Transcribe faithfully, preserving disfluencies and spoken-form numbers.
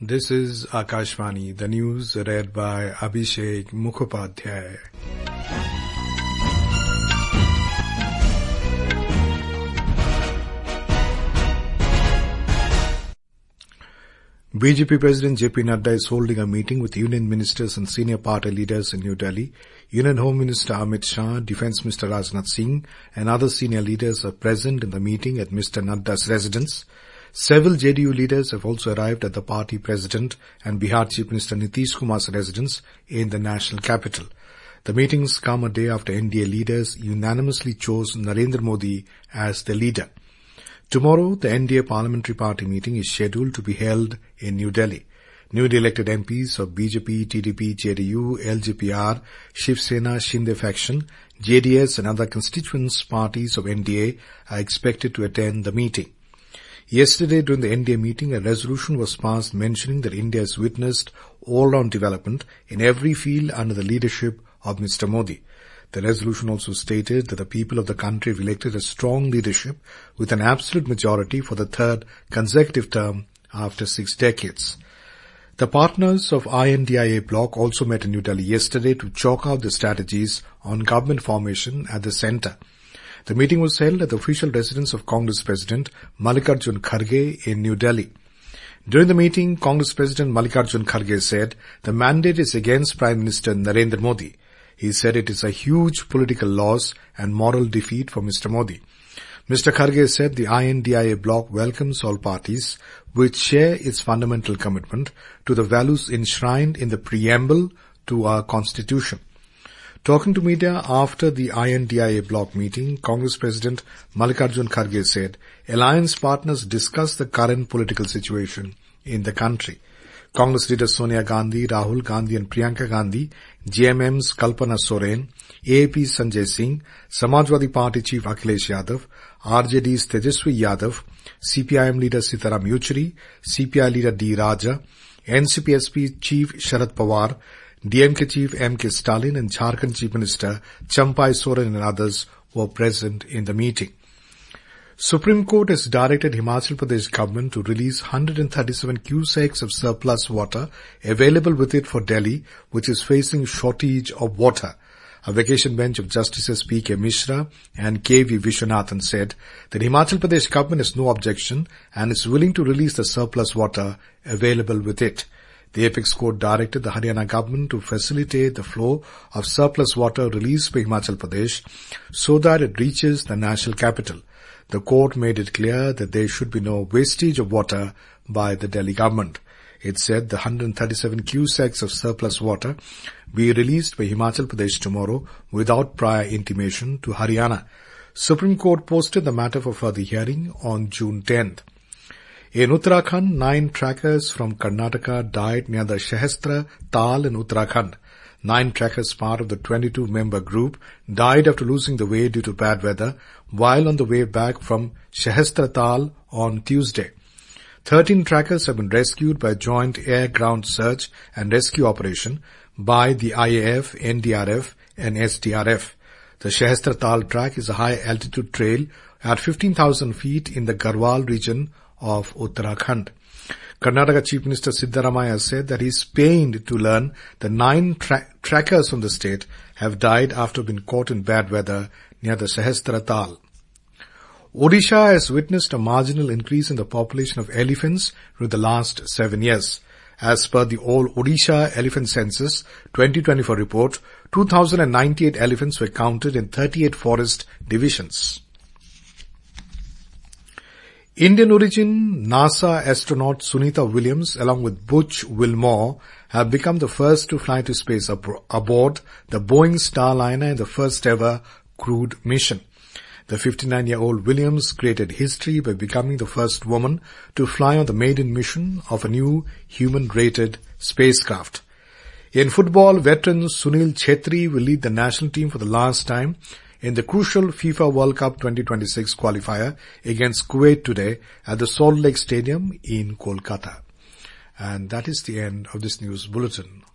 This is Akashvani, the news read by Abhishek Mukhopadhyay. B J P President J P Nadda is holding a meeting with union ministers and senior party leaders in New Delhi. Union Home Minister Amit Shah, Defence Minister Rajnath Singh and other senior leaders are present in the meeting at Mister Nadda's residence. Several J D U leaders have also arrived at the party president and Bihar Chief Minister Nitish Kumar's residence in the national capital. The meetings come a day after N D A leaders unanimously chose Narendra Modi as the leader. Tomorrow, the N D A Parliamentary Party meeting is scheduled to be held in New Delhi. Newly elected M Ps of B J P, T D P, J D U, L J P R, Shiv Sena, Shinde faction, J D S and other constituents parties of N D A are expected to attend the meeting. Yesterday, during the N D A meeting, a resolution was passed mentioning that India has witnessed all-round development in every field under the leadership of Mister Modi. The resolution also stated that the people of the country have elected a strong leadership with an absolute majority for the third consecutive term after six decades. The partners of I N D I A bloc also met in New Delhi yesterday to chalk out the strategies on government formation at the centre. The meeting was held at the official residence of Congress President Mallikarjun Kharge in New Delhi. During the meeting, Congress President Mallikarjun Kharge said the mandate is against Prime Minister Narendra Modi. He said it is a huge political loss and moral defeat for Mister Modi. Mister Kharge said the I N D I A bloc welcomes all parties which share its fundamental commitment to the values enshrined in the preamble to our constitution. Talking to media after the I N D I A bloc meeting, Congress President Mallikarjun Kharge said alliance partners discussed the current political situation in the country. Congress leaders Sonia Gandhi, Rahul Gandhi and Priyanka Gandhi, J M M's Kalpana Soren, A A P's Sanjay Singh, Samajwadi Party Chief Akhilesh Yadav, R J D's Tejaswi Yadav, C P I M leader Sitaram Yechury, C P I leader D. Raja, N C P S P Chief Sharad Pawar, D M K Chief M K Stalin and Jharkhand Chief Minister Champai Soren and others were present in the meeting. Supreme Court has directed Himachal Pradesh government to release one hundred thirty-seven cusecs of surplus water available with it for Delhi, which is facing shortage of water. A vacation bench of Justices P K Mishra and K V Vishwanathan said that Himachal Pradesh government has no objection and is willing to release the surplus water available with it. The apex court directed the Haryana government to facilitate the flow of surplus water released by Himachal Pradesh so that it reaches the national capital. The court made it clear that there should be no wastage of water by the Delhi government. It said the one hundred thirty-seven cusecs of surplus water be released by Himachal Pradesh tomorrow without prior intimation to Haryana. Supreme Court posted the matter for further hearing on June tenth. In Uttarakhand, nine trackers from Karnataka died near the Shahastra Tal in Uttarakhand. Nine trackers, part of the twenty-two member group, died after losing the way due to bad weather while on the way back from Shahastra Tal on Tuesday. Thirteen trackers have been rescued by a joint air-ground search and rescue operation by the I A F, N D R F and S D R F. The Shahastra Tal track is a high-altitude trail at fifteen thousand feet in the Garhwal region of Uttarakhand. Karnataka Chief Minister Siddaramaiah said that he is pained to learn that nine tra- trackers from the state have died after being caught in bad weather near the Shahastra Tal. Odisha has witnessed a marginal increase in the population of elephants through the last seven years. As per the All Odisha Elephant Census twenty twenty-four report, two thousand ninety-eight elephants were counted in thirty-eight forest divisions. Indian origin NASA astronaut Sunita Williams along with Butch Wilmore have become the first to fly to space ab- aboard the Boeing Starliner in the first ever crewed mission. The fifty-nine-year-old Williams created history by becoming the first woman to fly on the maiden mission of a new human-rated spacecraft. In football, veteran Sunil Chhetri will lead the national team for the last time in the crucial FIFA World Cup twenty twenty-six qualifier against Kuwait today at the Salt Lake Stadium in Kolkata. And that is the end of this news bulletin.